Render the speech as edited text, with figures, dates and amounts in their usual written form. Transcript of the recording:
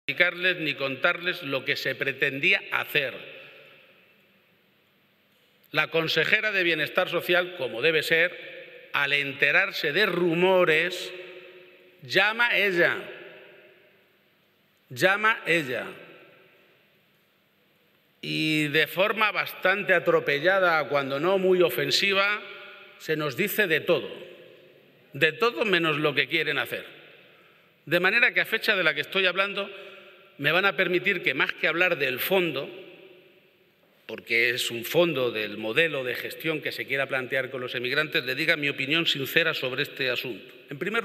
explicarles ni contarles lo que se pretendía hacer. La consejera de Bienestar Social, como debe ser, al enterarse de rumores, llama ella. Y de forma bastante atropellada, cuando no muy ofensiva, se nos dice de todo menos lo que quieren hacer. De manera que a fecha de la que estoy hablando, me van a permitir que más que hablar del fondo, porque es un fondo del modelo de gestión que se quiera plantear con los emigrantes, le diga mi opinión sincera sobre este asunto. En primer